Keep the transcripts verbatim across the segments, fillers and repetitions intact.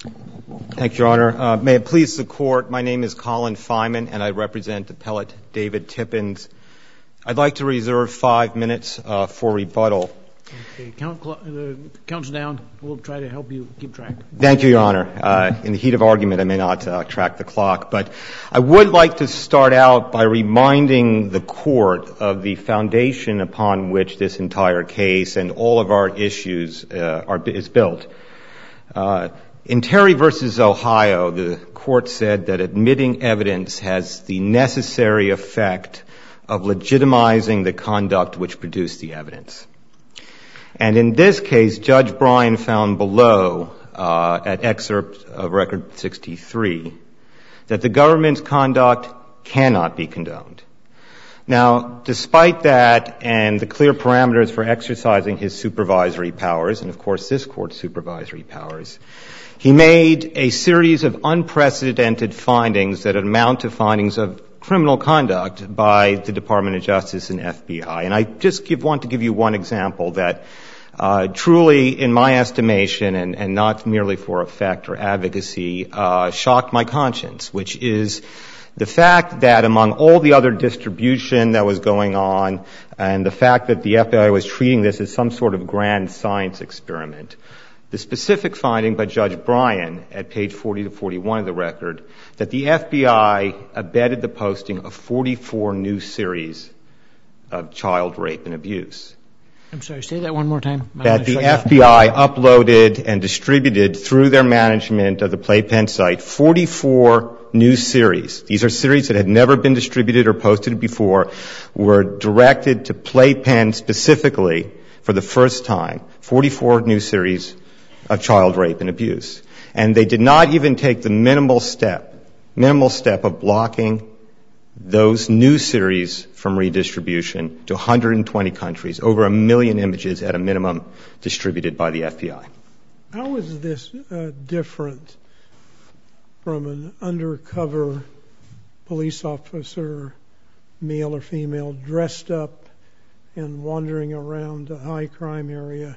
Thank you, Your Honor. Uh, may it please the Court, my name is Colin Feynman, and I represent Appellate David Tippins. I'd like to reserve five minutes uh, for rebuttal. Okay, count, uh, counts down. We'll try to help you keep track. Thank you, Your Honor. Uh, in the heat of argument, I may not uh, track the clock, but I would like to start out by reminding the Court of the foundation upon which this entire case and all of our issues uh, are is built. Uh, in Terry versus Ohio, the Court said that admitting evidence has the necessary effect of legitimizing the conduct which produced the evidence. And in this case, Judge Bryan found below, uh, at excerpt of Record sixty-three, that the government's conduct cannot be condoned. Now, despite that and the clear parameters for exercising his supervisory powers, and of course this Court's supervisory powers, he made a series of unprecedented findings that amount to findings of criminal conduct by the Department of Justice and F B I. And I just give, want to give you one example that uh, truly, in my estimation, and, and not merely for effect or advocacy, uh, shocked my conscience, which is the fact that among all the other distribution that was going on and the fact that the F B I was treating this as some sort of grand science experiment, the specific finding by Judge Bryan at page forty to forty-one of the record that the F B I abetted the posting of forty-four new series of child rape and abuse. I'm sorry, say that one more time. That the F B I uploaded and distributed through their management of the Playpen site forty-four new series. These are series that had never been distributed or posted before, were directed to Playpen specifically for the first time, forty-four new series of child rape and abuse. And they did not even take the minimal step, minimal step of blocking those new series from redistribution to one hundred twenty countries, over a million images at a minimum distributed by the F B I. How is this uh, different from an undercover police officer, male or female, dressed up and wandering around a high crime area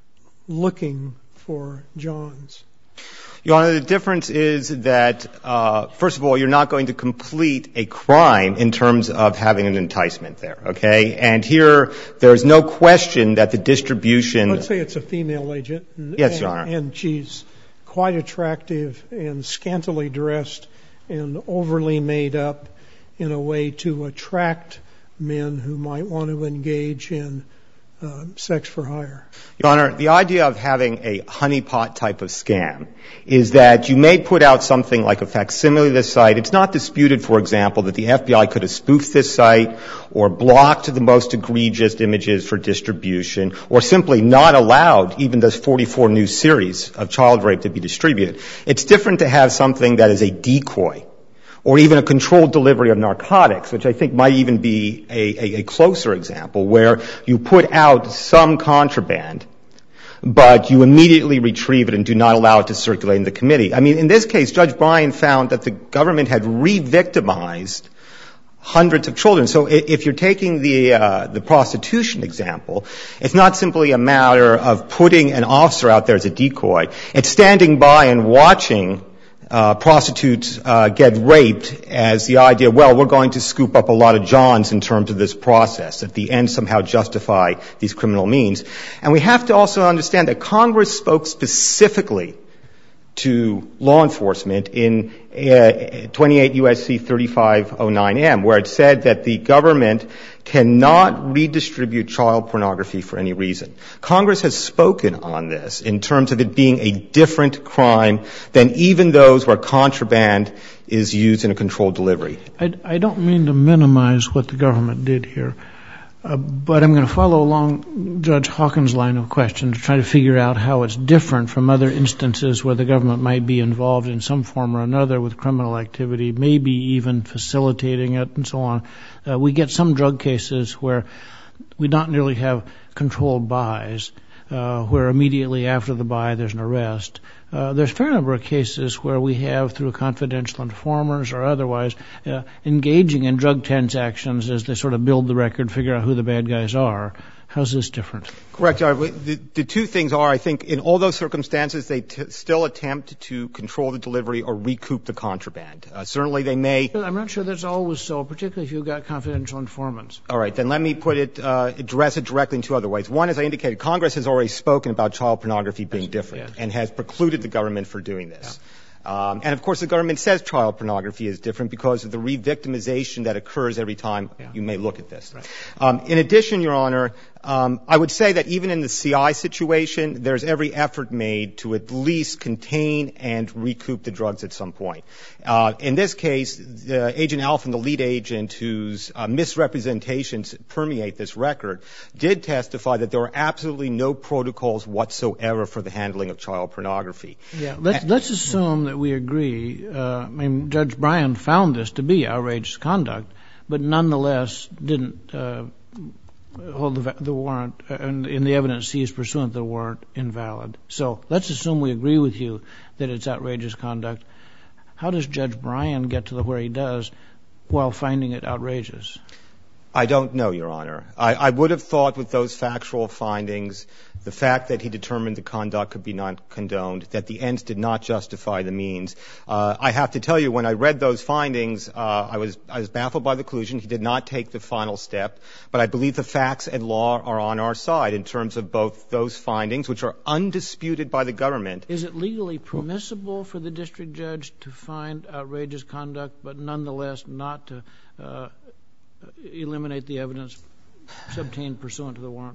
looking for Johns? Your Honor, the difference is that, uh, first of all, you're not going to complete a crime in terms of having an enticement there, okay? And here, there's no question that the distribution... Let's say it's a female agent. And, yes, and, Your Honor. And she's quite attractive and scantily dressed and overly made up in a way to attract men who might want to engage in Uh, sex for hire. Your Honor, the idea of having a honeypot type of scam is that you may put out something like a facsimile of the site. It's not disputed, for example, that the F B I could have spoofed this site or blocked the most egregious images for distribution or simply not allowed even those forty-four new series of child rape to be distributed. It's different to have something that is a decoy or even a controlled delivery of narcotics, which I think might even be a, a, a closer example, where you put out some contraband, but you immediately retrieve it and do not allow it to circulate in the committee. I mean, in this case, Judge Bryan found that the government had re-victimized hundreds of children. So if you're taking the uh, the prostitution example, it's not simply a matter of putting an officer out there as a decoy. It's standing by and watching Uh, prostitutes uh, get raped as the idea, well, we're going to scoop up a lot of Johns in terms of this process, at the end somehow justify these criminal means. And we have to also understand that Congress spoke specifically to law enforcement in uh, twenty-eight U S C thirty-five oh nine M, where it said that the government cannot redistribute child pornography for any reason. Congress has spoken on this in terms of it being a different crime than even those where contraband is used in a controlled delivery. I, I don't mean to minimize what the government did here, uh, but I'm going to follow along Judge Hawkins' line of question to try to figure out how it's different from other instances where the government might be involved in some form or another with criminal activity, maybe even facilitating it and so on. Uh, we get some drug cases where we don't nearly have controlled buys, uh, where immediately after the buy there's an arrest. Uh, there's a fair number of cases where we have, through confidential informers or otherwise, uh, engaging in drug transactions as they sort of build the record, figure out who the bad guys are. How's this different? Correct, Your Honor. The, the two things are, I think, in all those circumstances, they t- still attempt to control the delivery or recoup the contraband. Uh, certainly they may... I'm not sure that's always so, particularly if you've got confidential informants. All right, then let me put it, uh, address it directly in two other ways. One, as I indicated, Congress has already spoken about child pornography being yes, different yes. and has precluded the government from doing this. Yeah. Um, and, of course, the government says child pornography is different because of the re-victimization that occurs every time yeah. you may look at this. Right. Um, in addition, Your Honor, um, I would say that even in the C I situation, there's every effort made to at least contain and recoup the drugs at some point. Uh, in this case, uh, Agent Alphen, the lead agent whose uh, misrepresentations permeate this record, did testify that there were absolutely no protocols whatsoever for the handling of child pornography. Yeah, let's, let's assume that we agree. Uh, I mean, Judge Bryan found this to be outrageous conduct, but nonetheless didn't uh, hold the, the warrant uh, and in the evidence seized pursuant to the warrant invalid. So let's assume we agree with you that it's outrageous conduct. How does Judge Bryan get to the where he does while finding it outrageous? I don't know, Your Honor. I, I would have thought with those factual findings, the fact that he determined the conduct could be not condoned, that the ends did not justify the means. Uh, I have to tell you, when I read those findings, uh, I was I was baffled by the conclusion. He did not take the final step, but I believe the facts and law are on our side in terms of both those findings, which are undisputed by the government. Is it legally permissible for the district judge to find outrageous conduct, but nonetheless not to uh, eliminate the evidence obtained pursuant to the warrant?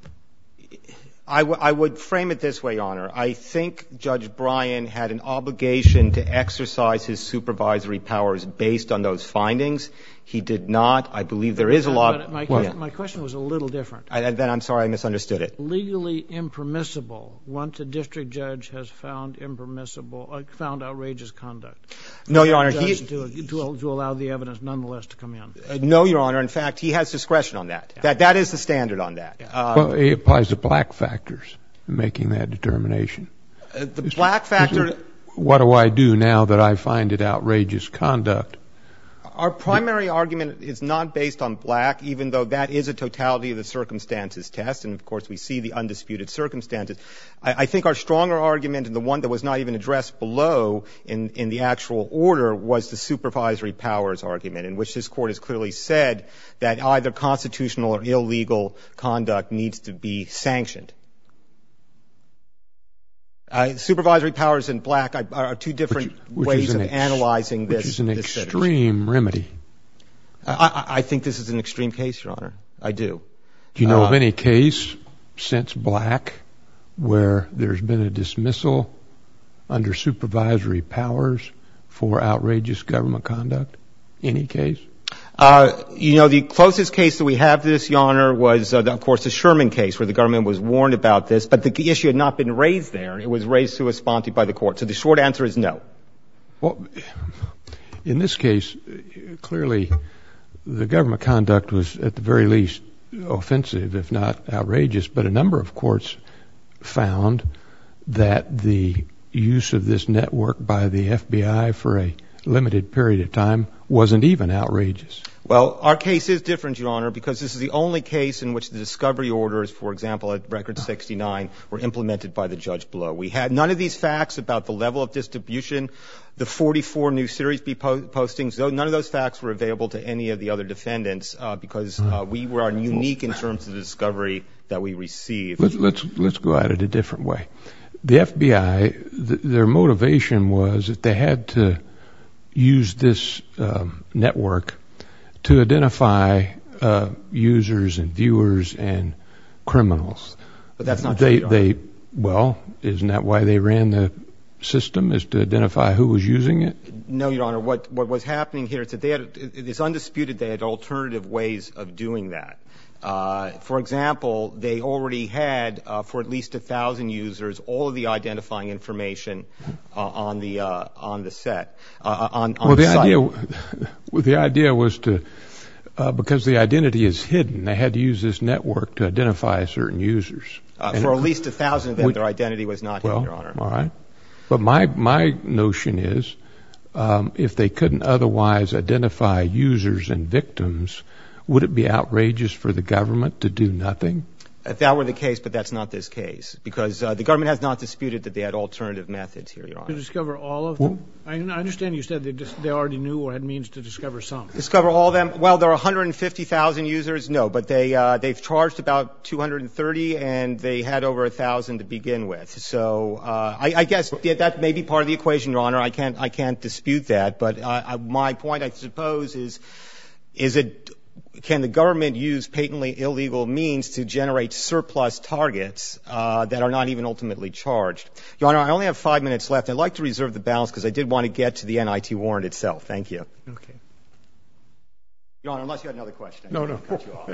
I, w- I would frame it this way, Your Honor. I think Judge Bryan had an obligation to exercise his supervisory powers based on those findings. He did not. I believe there is a law. But my, question, my question was a little different. I, then I'm sorry, I misunderstood it. Legally impermissible once a district judge has found impermissible, uh, found outrageous conduct. No, Your Honor. He, to, to, to allow the evidence nonetheless to come in. Uh, no, Your Honor. In fact, he has discretion on that. Yeah. That that is the standard on that. Yeah. Um, well, it applies to black factors in making that determination. Uh, the it's, black factor. What do I do now that I find it outrageous conduct? Our primary argument is not based on black, even though that is a totality of the circumstances test, and of course we see the undisputed circumstances. I, I think our stronger argument, and the one that was not even addressed below in, in the actual order, was the supervisory powers argument, in which this Court has clearly said that either constitutional or illegal conduct needs to be sanctioned. Uh, supervisory powers and black are, are two different which, which ways of ex- analyzing this. Which is an this extreme remedy. I, I, I think this is an extreme case, Your Honor. I do. Do you know uh, of any case since Black where there's been a dismissal under supervisory powers for outrageous government conduct? Any case? Uh, you know, the closest case that we have to this, Your Honor, was, uh, the, of course, the Sherman case, where the government was warned about this, but the issue had not been raised there. It was raised sua sponte by the Court. So the short answer is no. Well, in this case, clearly the government conduct was, at the very least, offensive, if not outrageous, but a number of courts found that the use of this network by the F B I for a limited period of time wasn't even outrageous. Well, our case is different, Your Honor, because this is the only case in which the discovery orders, for example, at Record sixty-nine, were implemented by the judge below. We had none of these facts about the level of distribution, the forty-four new Series B po- postings. Though none of those facts were available to any of the other defendants uh, because uh, we were unique in terms of the discovery that we received. Let's let's, let's go at it a different way. The F B I, th- their motivation was that they had to use this um, network to identify uh, users and viewers and criminals. But that's not they, true. They, well, isn't that why they ran the system, is to identify who was using it? No, Your Honor. What what was happening here is that they had, it is undisputed they had alternative ways of doing that. Uh, for example, they already had, uh, for at least a thousand users, all of the identifying information uh, on the uh, on the set uh, on, on well, the site. idea, well, the idea was to, uh, because the identity is hidden, they had to use this network to identify certain users. Uh, for at least a thousand of them, which, their identity was not well, hidden, Your Honor. All right, but my my notion is, um, if they couldn't otherwise identify users and victims, would it be outrageous for the government to do nothing? If that were the case, but that's not this case, because uh, the government has not disputed that they had alternative methods here, Your Honor. To discover all of them? I understand you said they, just, they already knew or had means to discover some. Discover all of them? Well, there are one hundred fifty thousand users. No, but they, uh, they've charged about two hundred thirty, and they had over one thousand to begin with. So uh, I, I guess yeah, that may be part of the equation, Your Honor. I can't, I can't dispute that. But uh, I, my point, I suppose, is, is it... can the government use patently illegal means to generate surplus targets uh, that are not even ultimately charged? Your Honor, I only have five minutes left. I'd like to reserve the balance because I did want to get to the N I T warrant itself. Thank you. Okay. Your Honor, unless you had another question. I no, no. Cut you off.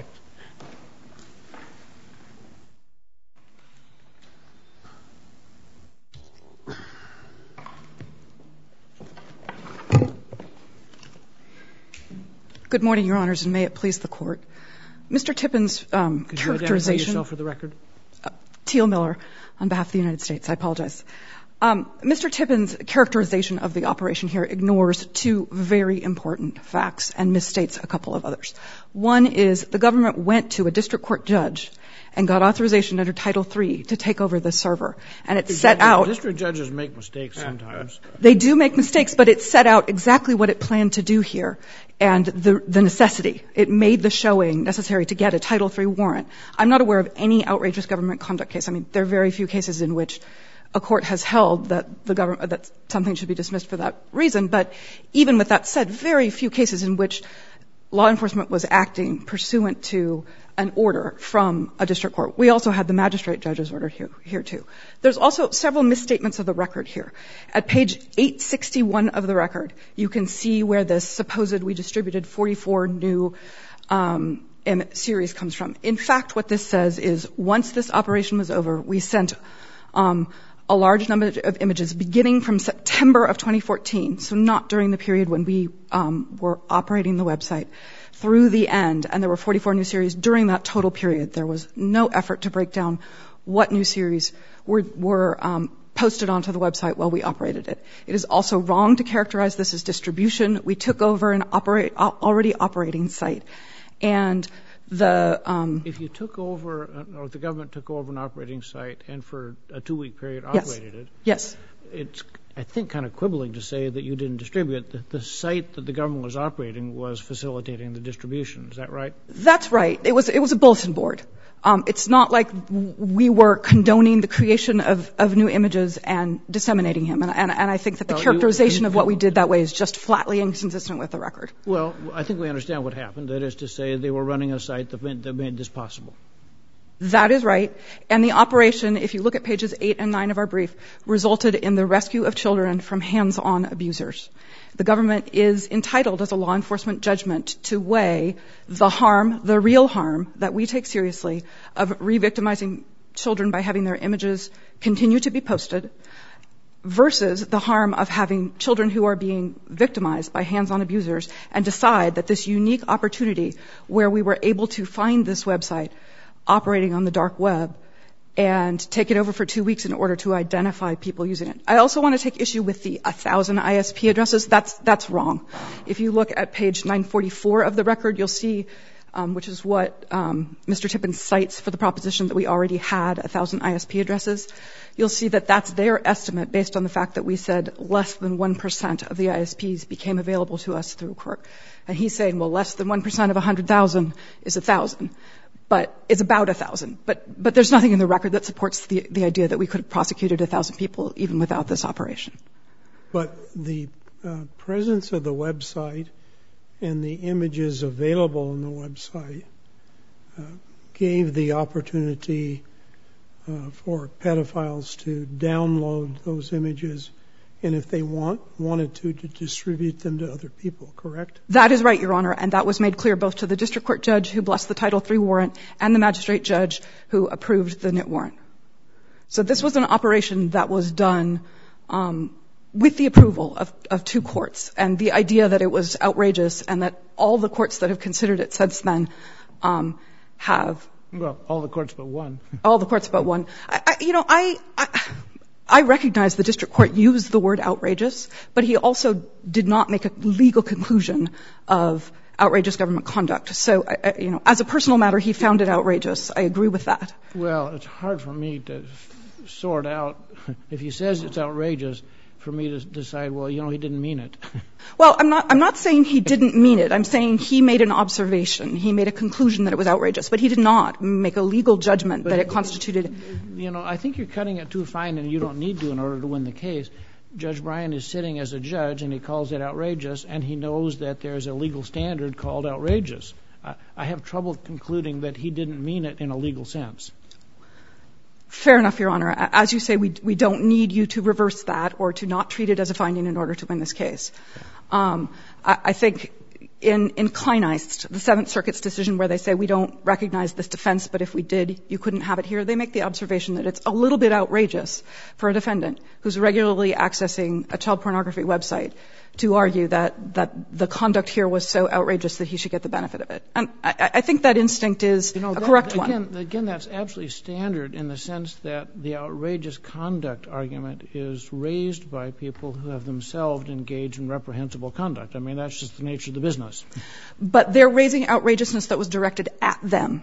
Good morning, Your Honors, and may it please the Court. Mister Tippin's um, Could characterization... you identify yourself for the record? Uh, Teal Miller, on behalf of the United States. I apologize. Um, Mister Tippin's characterization of the operation here ignores two very important facts and misstates a couple of others. One is the government went to a district court judge and got authorization under Title three to take over the server. And it set out... District judges make mistakes sometimes. They do make mistakes, but it set out exactly what it planned to do here and the, the necessity. It made the showing necessary to get a Title three warrant. I'm not aware of any outrageous government conduct case. I mean, there are very few cases in which a court has held that the government, that something should be dismissed for that reason. But even with that said, very few cases in which law enforcement was acting pursuant to an order from a district court. We also had the magistrate judge's order here, here too. There's also several misstatements of the record here. At page eight sixty-one of the record, you can see where this supposed we distributed forty-four new um, series comes from. In fact, what this says is once this operation was over, we sent um, a large number of images beginning from September of twenty fourteen, so not during the period when we um, were operating the website, through the end, and there were forty-four new series during that total period. There was no effort to break down what new series were, were um, posted onto the website while we operated it. It is also wrong to characterize this as distribution. We took over an operate, already operating site, and the... Um, if you took over, or the government took over an operating site and for a two-week period yes. operated it, yes. it's, I think, kind of quibbling to say that you didn't distribute. The, the site that the government was operating was facilitating the distribution. Is that right? That's right. It was, it was a bulletin board. Um, it's not like we were condoning the creation of, of new images and disseminating them. And, and, and I think that the well, characterization you, of what we did that way is just flatly inconsistent with the record. Well, I think we understand what happened. That is to say, they were running a site that made, that made this possible. That is right. And the operation, if you look at pages eight and nine of our brief, resulted in the rescue of children from hands-on abusers. The government is entitled as a law enforcement judgment to weigh the harm, the real harm that we take seriously of re-victimizing children by having their images continue to be posted versus the harm of having children who are being victimized by hands-on abusers, and decide that this unique opportunity where we were able to find this website operating on the dark web and take it over for two weeks in order to identify people using it. I also want to take issue with the one thousand I S P addresses. That's, that's wrong. If you look at page nine forty-four of the record, you'll see, um, which is what um, Mister Tippin cites for the proposition that we already had one thousand I S P addresses. You'll see that that's their estimate based on the fact that we said less than one percent of the I S Ps became available to us through Quirk. And he's saying, well, less than one percent of one hundred thousand is one thousand. But it's about a thousand. But but there's nothing in the record that supports the the idea that we could have prosecuted a thousand people even without this operation. But the uh, presence of the website and the images available on the website uh, gave the opportunity uh, for pedophiles to download those images, and if they want wanted to, to distribute them to other people, correct? That is right, Your Honor, and that was made clear both to the district court judge who blessed the Title three warrant and the magistrate judge who approved the N I T warrant. So this was an operation that was done um, with the approval of, of two courts, and the idea that it was outrageous and that all the courts that have considered it since then um, have... Well, all the courts but one. All the courts but one. I, I, you know, I... I I recognize the district court used the word outrageous, but he also did not make a legal conclusion of outrageous government conduct. So, I, you know, as a personal matter, he found it outrageous. I agree with that. Well, it's hard for me to sort out, if he says it's outrageous, for me to decide, well, you know, he didn't mean it. Well, I'm not, I'm not saying he didn't mean it. I'm saying he made an observation. He made a conclusion that it was outrageous. But he did not make a legal judgment but that it constituted. You know, I think you're cutting it too fine, and you don't need to in order to win the case. Judge Bryan is sitting as a judge, and he calls it outrageous, and he knows that there's a legal standard called outrageous. I, I have trouble concluding that he didn't mean it in a legal sense. Fair enough, Your Honor. As you say, we, we don't need you to reverse that or to not treat it as a finding in order to win this case. Um, I, I think in, in Kleineist, the Seventh Circuit's decision where they say we don't recognize this defense, but if we did, you couldn't have it here, they make the observation that it's a little bit outrageous for a defendant who's regularly accessing a child pornography website to argue that, that the conduct here was so outrageous that he should get the benefit of it. And I, I think that instinct is you know, a that, correct again, one. Again, that's absolutely standard in the sense that the outrageous conduct argument is raised by people who have themselves engaged in reprehensible conduct. I mean, that's just the nature of the business. But they're raising outrageousness that was directed at them.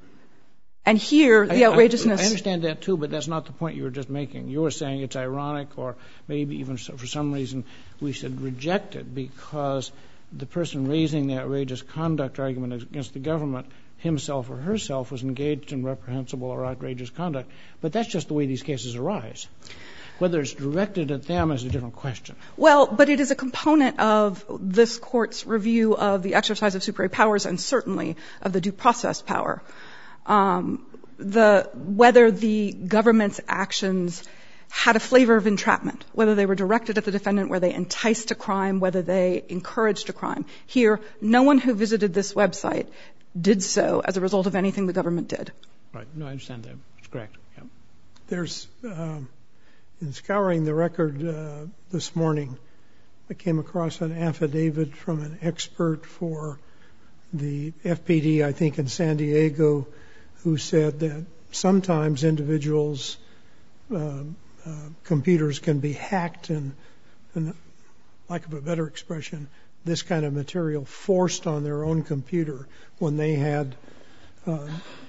And here, the outrageousness... I, I understand that, too, but that's not the point you were just making. You were saying it's ironic, or maybe even for some reason we should reject it because the person raising the outrageous conduct argument against the government, himself or herself, was engaged in reprehensible or outrageous conduct. But that's just the way these cases arise. Whether it's directed at them is a different question. Well, but it is a component of this Court's review of the exercise of supervisory powers and certainly of the due process power. Um, the, whether the government's actions had a flavor of entrapment, whether they were directed at the defendant, where they enticed a crime, whether they encouraged a crime. Here, no one who visited this website did so as a result of anything the government did. Right. No, I understand that. That's correct. Yeah. There's, um, in scouring the record uh, this morning, I came across an affidavit from an expert for the F P D, I think in San Diego, who said that sometimes individuals' uh, uh, computers can be hacked and, and, lack of a better expression, this kind of material forced on their own computer when they had uh,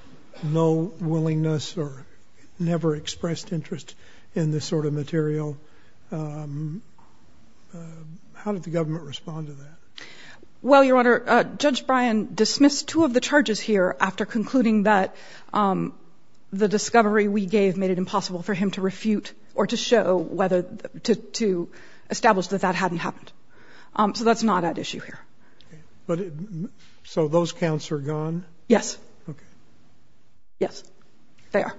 no willingness or never expressed interest in this sort of material. Um, uh, how did the government respond to that? Well, Your Honor, uh, Judge Bryan dismissed two of the charges here after concluding that um, the discovery we gave made it impossible for him to refute or to show whether to, to establish that that hadn't happened. Um, so that's not at issue here. Okay. But it, so those counts are gone? Yes. Okay. Yes, they are.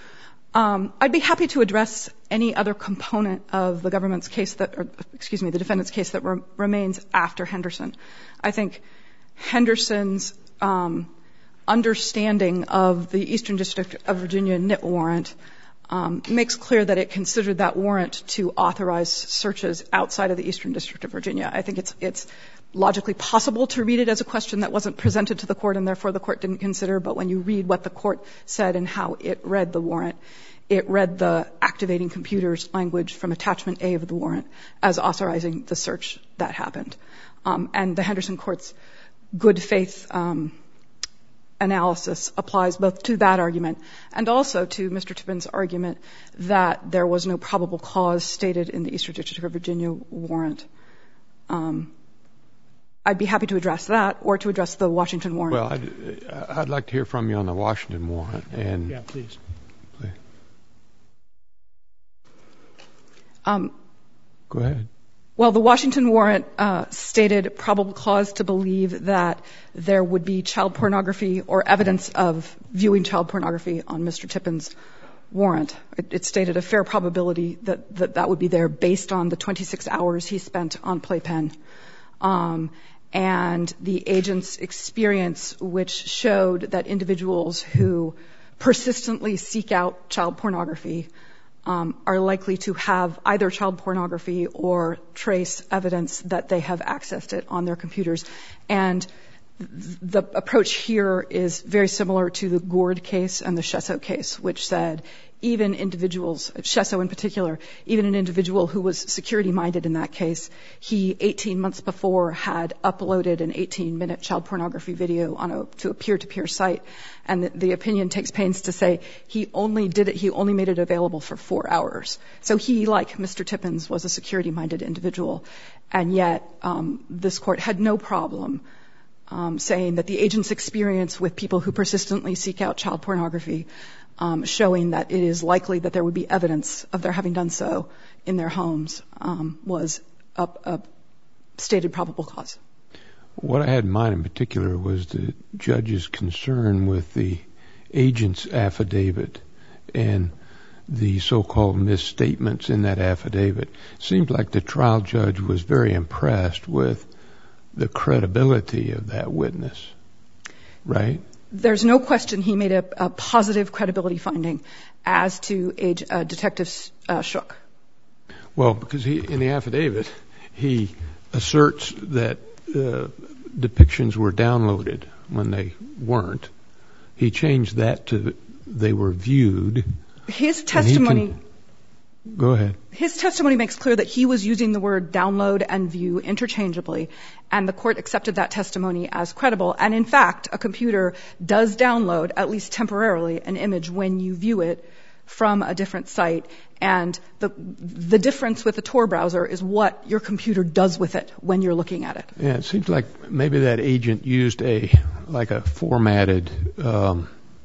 Um, I'd be happy to address any other component of the government's case that, or excuse me, the defendant's case that re- remains after Henderson. I think Henderson's um, understanding of the Eastern District of Virginia N I T warrant um, makes clear that it considered that warrant to authorize searches outside of the Eastern District of Virginia. I think it's it's logically possible to read it as a question that wasn't presented to the court and therefore the court didn't consider, but when you read what the court said and how it read the warrant, it read the activating computers language from attachment A of the warrant as authorizing the search that happened. Um, and the Henderson court's good faith um, analysis applies both to that argument and also to Mister Tippin's argument that there was no probable cause stated in the Eastern District of Virginia warrant. Um, I'd be happy to address that or to address the Washington warrant. Well, I'd, I'd like to hear from you on the Washington warrant. And yeah, please. please. Um, Go ahead. Well, the Washington warrant uh, stated probable cause to believe that there would be child pornography or evidence of viewing child pornography on Mister Tippin's warrant. It, it stated a fair probability that, that that would be there based on the twenty-six hours he spent on Playpen. Um, and the agent's experience, which showed that individuals who persistently seek out child pornography um, are likely to have either child pornography or trace evidence that they have accessed it on their computers. And th- the approach here is very similar to the Gord case and the Chesso case, which said even individuals, Shesso in particular, even an individual who was security-minded in that case, he eighteen months before had uploaded an eighteen-minute child pornography video on a, to a peer-to-peer site, and the, the opinion takes pains to say he only did it, he only made it available for four hours. So he, like Mister Tippins, was a security-minded individual, and yet um, this court had no problem um, saying that the agent's experience with people who persistently seek out child pornography Um, showing that it is likely that there would be evidence of their having done so in their homes um, was a, a stated probable cause. What I had in mind in particular was the judge's concern with the agent's affidavit and the so-called misstatements in that affidavit. It seemed like the trial judge was very impressed with the credibility of that witness, right? There's no question he made a, a positive credibility finding as to age, uh, Detective uh, Shook. Well, because he, in the affidavit, he asserts that uh, depictions were downloaded when they weren't. He changed that to they were viewed. His testimony... Can, go ahead. His testimony makes clear that he was using the word download and view interchangeably, and the court accepted that testimony as credible. And in fact, a computer does download, at least temporarily, an image when you view it from a different site. And the the difference with the Tor browser is what your computer does with it when you're looking at it. Yeah, it seems like maybe that agent used a like a formatted um,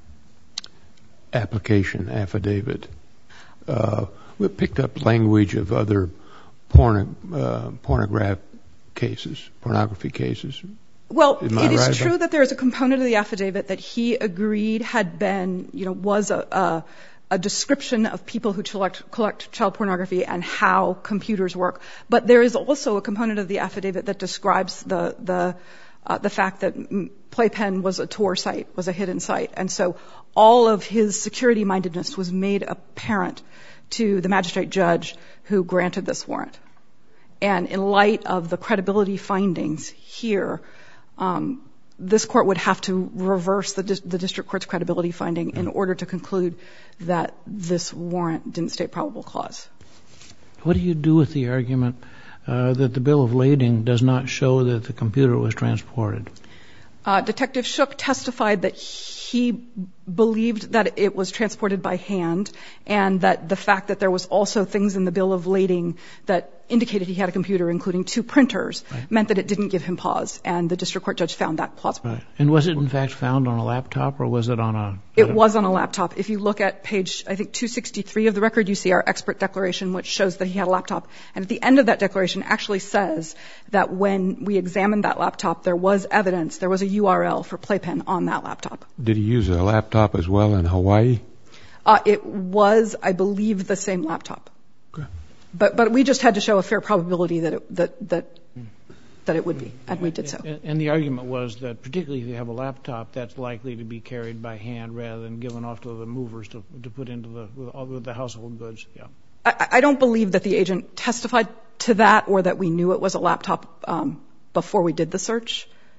application affidavit. Uh, We picked up language of other porno, uh, pornograph cases, pornography cases. Well, Am I it is right true about? that there is a component of the affidavit that he agreed had been, you know, was a, a, a description of people who collect, collect child pornography and how computers work. But there is also a component of the affidavit that describes the the uh, the fact that Playpen was a Tor site, was a hidden site, and so all of his security-mindedness was made apparent to the magistrate judge who granted this warrant. And in light of the credibility findings here, um, this court would have to reverse the, di- the district court's credibility finding in order to conclude that this warrant didn't state probable cause. What do you do with the argument uh, that the bill of lading does not show that the computer was transported? Uh, Detective Shook testified that he believed that it was transported by hand, and that the fact that there was also things in the bill of lading that indicated he had a computer, including two printers, right, meant that it didn't give him pause, and the district court judge found that plausible. Right. And was it in fact found on a laptop, or was it on a... It was on a laptop. If you look at page, I think, two sixty-three of the record, you see our expert declaration, which shows that he had a laptop. And at the end of that declaration actually says that when we examined that laptop, there was evidence, there was a U R L for Playpen on that laptop. Did he use a laptop as well in Hawaii? Uh, it was, I believe, the same laptop. Okay. But but we just had to show a fair probability that it, that that that it would be, and we did so. And the argument was that particularly if you have a laptop, that's likely to be carried by hand rather than given off to the movers to to put into the with the household goods. Yeah. I, I don't believe that the agent testified to that, or that we knew it was a laptop um, before we did the search.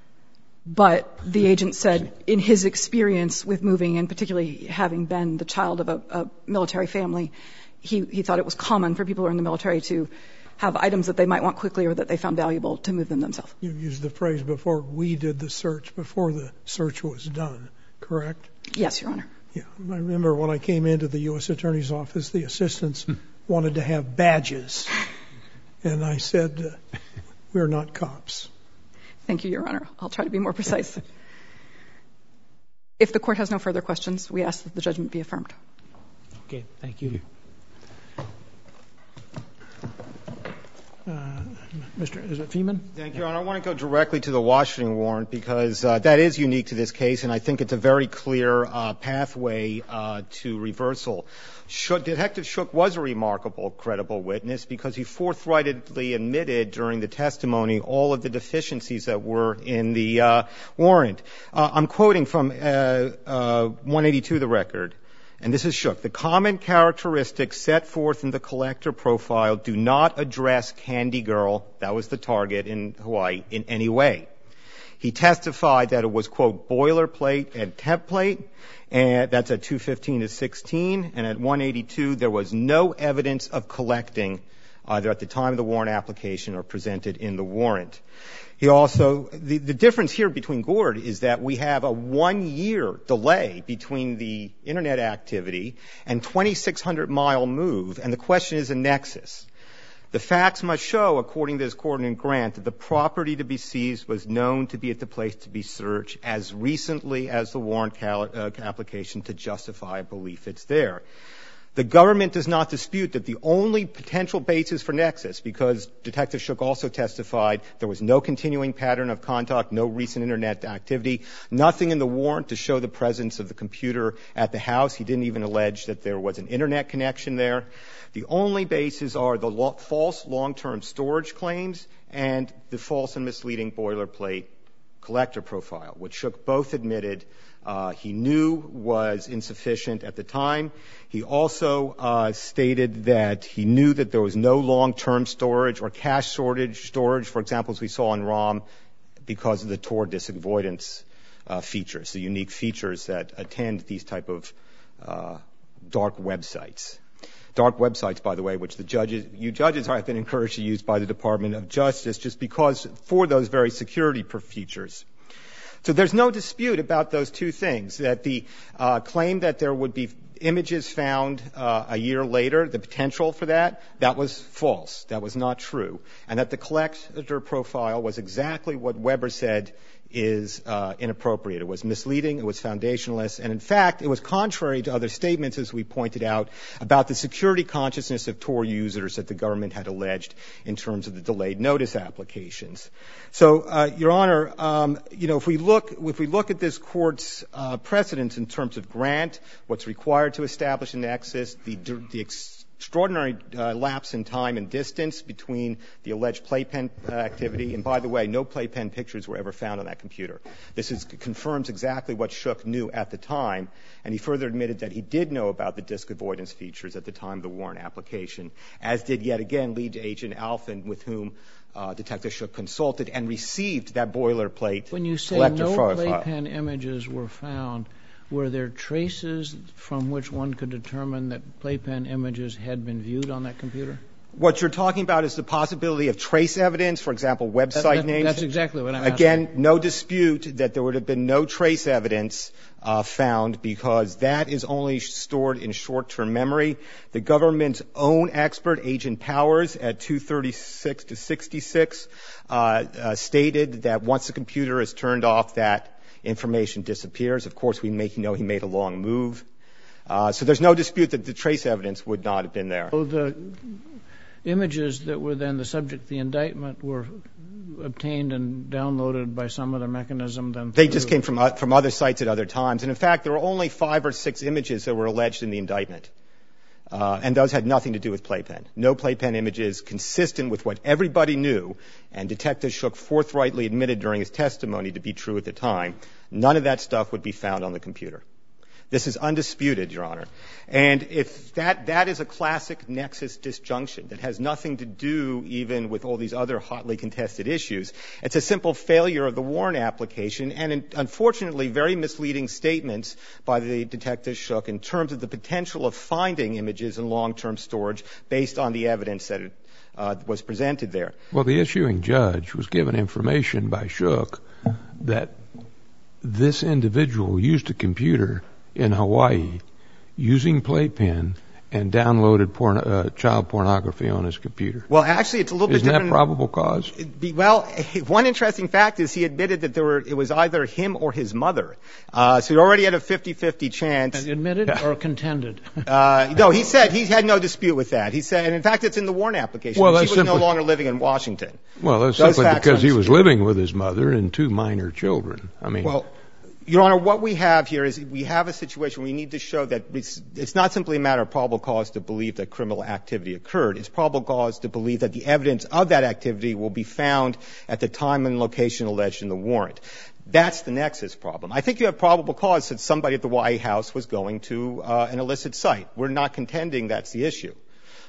But the agent said, in his experience with moving, and particularly having been the child of a, a military family, he, he thought it was common for people who are in the military to have items that they might want quickly or that they found valuable to move them themselves. You used the phrase before we did the search, before the search was done, correct? Yes, Your Honor. Yeah. I remember when I came into the U S Attorney's Office, the assistants wanted to have badges. And I said, uh, we're not cops. Thank you, Your Honor. I'll try to be more precise. If the court has no further questions, we ask that the judgment be affirmed. Okay, thank you. Uh, Mister Is it Feeman? Thank you, Your Honor. I want to go directly to the Washington warrant because uh, that is unique to this case, and I think it's a very clear uh, pathway uh, to reversal. Shook, Detective Shook was a remarkable, credible witness because he forthrightly admitted during the testimony all of the deficiencies that were in the uh, warrant. Uh, I'm quoting from uh, uh, one eighty-two of the record. And this is Shook. The common characteristics set forth in the collector profile do not address Candy Girl, that was the target in Hawaii, in any way. He testified that it was, quote, boilerplate and template, and that's at two fifteen to sixteen, and at one eighty-two there was no evidence of collecting either at the time of the warrant application or presented in the warrant. He also, the, the difference here between Gord is that we have a one-year delay between the Internet activity and twenty-six hundred mile move, and the question is a nexus. The facts must show, according to this court in Grant, that the property to be seized was known to be at the place to be searched as recently as the warrant cal- uh, application to justify a belief it's there. The government does not dispute that the only potential basis for nexus, because Detective Shook also testified there was no continuing pattern of contact, no recent Internet activity, nothing in the warrant to show the presence of the computer at the house. He didn't even allege that there was an Internet connection there. The only bases are the lo- false long-term storage claims and the false and misleading boilerplate collector profile, which Shook both admitted uh, he knew was insufficient at the time. He also uh, stated that he knew that there was no long-term storage or cache storage, storage, for example, as we saw in ROM, because of the Tor disk avoidance uh, features, the unique features that attend these type of uh, dark websites. Dark websites, by the way, which the judges, you judges have been encouraged to use by the Department of Justice just because for those very security features. So there's no dispute about those two things, that the uh, claim that there would be images found uh, a year later, the potential for that, that was false. That was not true. And that the collector profile was exactly what Weber said is uh, inappropriate. It was misleading, it was foundationless, and in fact, it was contrary to other statements, as we pointed out, about the security consciousness of Tor users that the government had alleged in terms of the delayed notice applications. So, uh, Your Honor, um, you know, if we look, if we look at this court's uh, precedents in terms of Grant, what's required to establish a nexus, the, the ex- extraordinary uh, lapse in time and distance between the alleged playpen uh, activity, and by the way, no playpen pictures were ever found on that computer. This is, confirms exactly what Shook knew at the time, and he further admitted that he did know about the disk avoidance features at the time of the warrant application, as did yet again lead agent Alfin, with whom uh, Detective Shook consulted and received that boilerplate. When you say collector no profile. playpen images were found, were there traces from which one could determine that playpen images had been viewed on that computer? What you're talking about is the possibility of trace evidence, for example, website that, that, names. That's exactly what I'm Again, asking. no dispute that there would have been no trace evidence uh, found, because that is only stored in short-term memory. The government's own expert, Agent Powers, at two thirty-six to sixty-six, uh, uh, stated that once the computer is turned off, that information disappears. Of course, we make, know he made a long move. Uh, so there's no dispute that the trace evidence would not have been there. So the images that were then the subject of the indictment were obtained and downloaded by some other mechanism than They just came from, uh, from other sites at other times. And in fact, there were only five or six images that were alleged in the indictment. Uh, and those had nothing to do with playpen. No playpen images consistent with what everybody knew, and Detective Shook forthrightly admitted during his testimony to be true at the time. None of that stuff would be found on the computer. This is undisputed, Your Honor. And if that, that is a classic nexus disjunction that has nothing to do even with all these other hotly contested issues. It's a simple failure of the warrant application, and in, unfortunately very misleading statements by the Detective Shook in terms of the potential of finding images in long-term storage based on the evidence that it, uh, was presented there. Well, the issuing judge was given information by Shook that this individual used a computer in Hawaii using playpen and downloaded porn, uh, child pornography on his computer. Well, actually, it's a little Isn't bit different. Isn't that probable cause? Be, well, one interesting fact is he admitted that there were, it was either him or his mother. Uh, so he already had a fifty-fifty chance. Admitted Yeah. or contended? Uh, no, he said he had no dispute with that. He said, and in fact, it's in the warrant application. Well, he that's was no simply- longer living in Washington. Well, that's Those simply facts because he are was undisputed. living with his mother and two minor children. I mean, Well, Your Honor, what we have here is we have a situation where we need to show that it's, it's not simply a matter of probable cause to believe that criminal activity occurred. It's probable cause to believe that the evidence of that activity will be found at the time and location alleged in the warrant. That's the nexus problem. I think you have probable cause that somebody at the White House was going to uh, an illicit site. We're not contending that's the issue.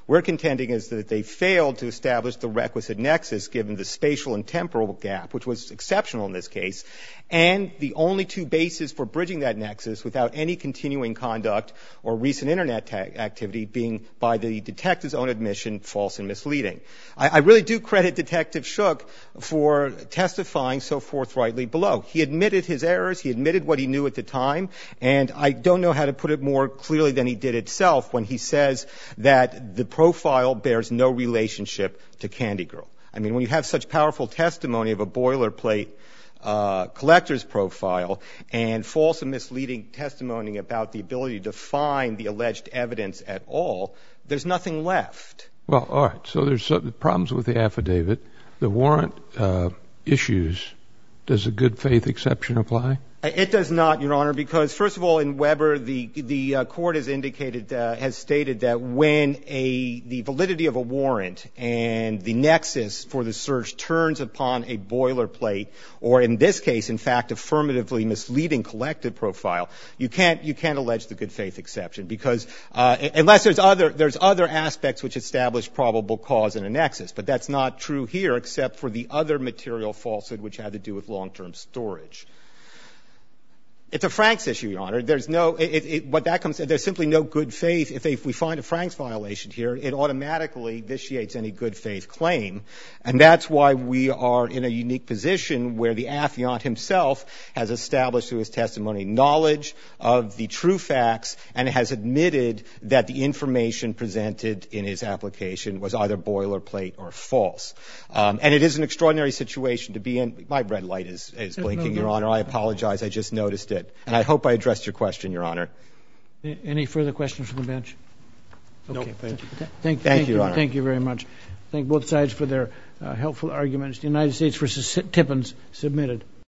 we're contending is that they failed to establish the requisite nexus given the spatial and temporal gap, which was exceptional in this case, and the only two bases for bridging that nexus without any continuing conduct or recent Internet ta- activity being, by the detective's own admission, false and misleading. I, I really do credit Detective Shook for testifying so forthrightly below. He admitted his errors. He admitted what he knew at the time. And I don't know how to put it more clearly than he did itself when he says that the profile bears no relationship to Candy Girl. I mean, when you have such powerful testimony of a boilerplate uh, collector's profile and false and misleading testimony about the ability to find the alleged evidence at all, there's nothing left. Well, all right. So there's some problems with the affidavit. The warrant uh, issues, does a good faith exception apply? It does not, Your Honor, because first of all, in Weber, the the uh, court has indicated, uh, has stated that when a the validity of a warrant and the nexus for the search turns upon a boilerplate, or in this case, in fact, affirmatively misleading collective profile, you can't you can't allege the good faith exception because uh, unless there's other there's other aspects which establish probable cause in a nexus, but that's not true here, except for the other material falsehood which had to do with long-term storage. It's a Franks issue, Your Honor. There's no, it, it, what that comes, there's simply no good faith. If, they, if we find a Franks violation here, it automatically vitiates any good faith claim. And that's why we are in a unique position where the affiant himself has established through his testimony knowledge of the true facts and has admitted that the information presented in his application was either boilerplate or false. Um, and it is an extraordinary situation to be in. My red light is, is blinking, Your Honor. I apologize. I just noticed it. And I hope I addressed your question, Your Honor. Any further questions from the bench? Okay. No, thank you. Thank, thank, thank you, Your Honor. Thank you very much. Thank both sides for their uh, helpful arguments. The United States versus Tippins submitted.